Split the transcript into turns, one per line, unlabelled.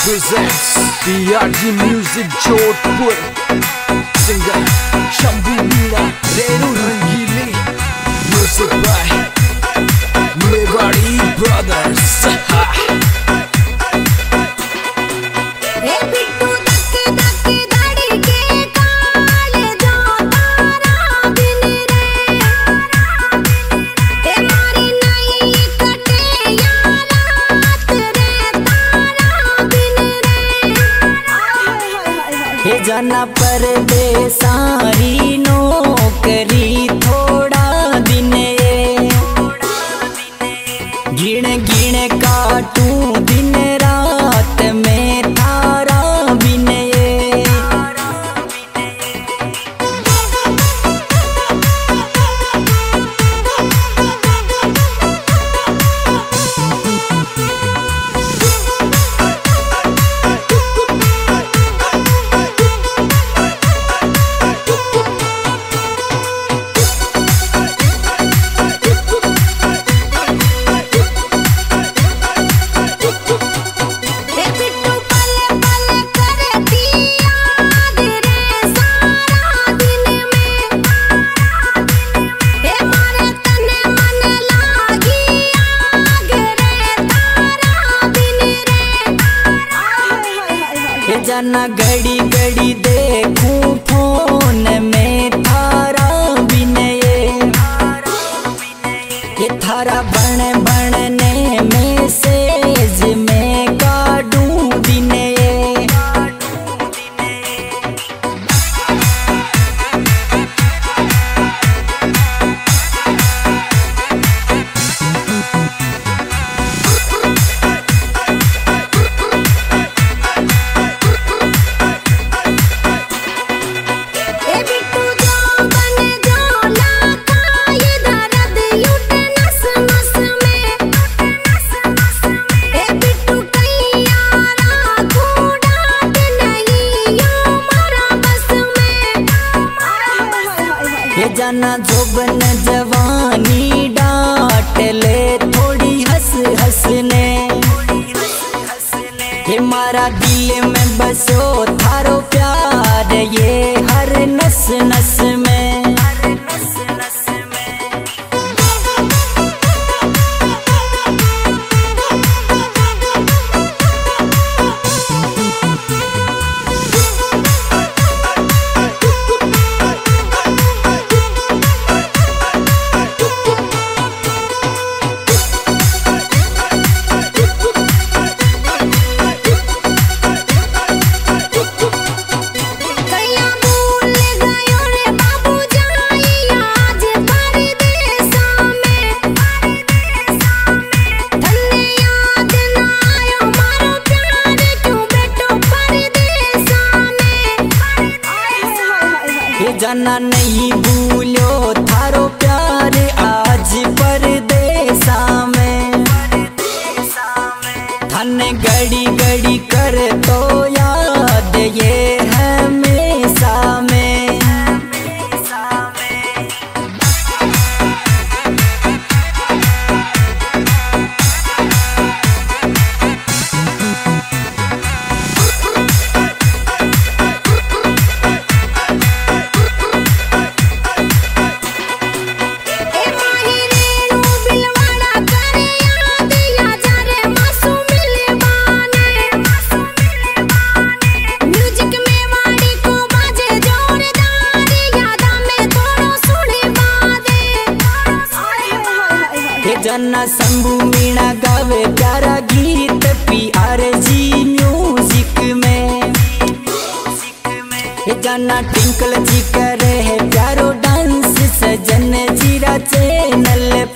presents PRG Music Jodhpur. Singer Shambhu Meena, Renu Rangili. Music by Mewari Brothers.
जाना परदेसारी नौकरी थोड़ा दिन गिण गिण काटूं दिन रात में तारा बिन जाना घड़ी घड़ी देखूं फोन में थारा बिन ये थारा बन बनने में सेज में काटूं दिन जाना जोबन जवानी डांट ले थोड़ी हंस हंसने ये मारा दिल में बसो थारो प्यार ये हर नस नस में जाना नहीं भूलो थारो प्यार आज परदेसा में थाने घड़ी घड़ी कर तो याद ये हमेशा में जाना शंभू मीणा गावे प्यारा गीत PRG म्यूजिक में जाना टिंकल जी करे है प्यारो डांस सजन जीरा चैनल